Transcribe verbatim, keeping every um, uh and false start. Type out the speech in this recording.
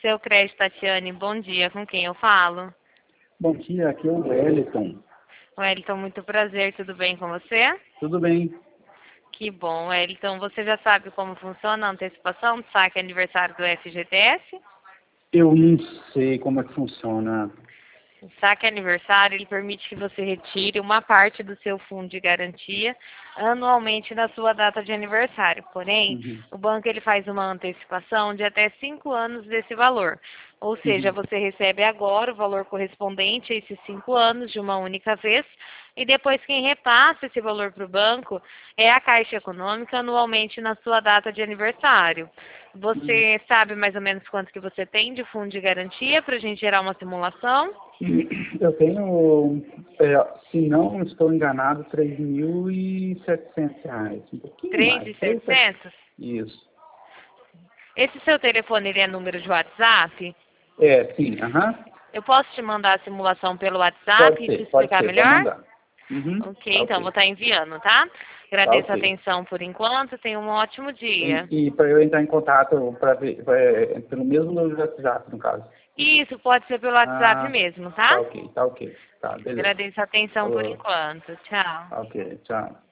Seu crédito, Tatiane, bom dia. Com quem eu falo? Bom dia, aqui é o Wellington. Wellington, muito prazer. Tudo bem com você? Tudo bem? Que bom, Wellington. Você já sabe como funciona a antecipação do saque aniversário do F G T S? Eu não sei como é que funciona. O saque aniversário, ele permite que você retire uma parte do seu fundo de garantia anualmente na sua data de aniversário. Porém, Uhum. o banco ele faz uma antecipação de até cinco anos desse valor. Ou seja, Uhum. você recebe agora o valor correspondente a esses cinco anos de uma única vez e depois quem repassa esse valor para o banco é a Caixa Econômica anualmente na sua data de aniversário. Você sabe mais ou menos quanto que você tem de fundo de garantia para a gente gerar uma simulação? Eu tenho, é, se não estou enganado, três mil e setecentos reais. Um pouquinho três mais. mil e setecentos? Isso. Esse seu telefone, ele é número de WhatsApp? É, sim, aham. Eu posso te mandar a simulação pelo WhatsApp Pode e te ser, pode explicar ser, pode melhor? mandar. Uhum. Ok, Tá então vou ok. estar enviando, tá? Tá Agradeço a ok. atenção por enquanto, tenha um ótimo dia. E, e para eu entrar em contato pra ver, é, pelo mesmo número de WhatsApp, no caso. Isso, pode ser pelo WhatsApp Ah, mesmo, tá tá? ok, tá ok. Tá, beleza. Agradeço a atenção por Falou. enquanto. Tchau. Tá ok, tchau.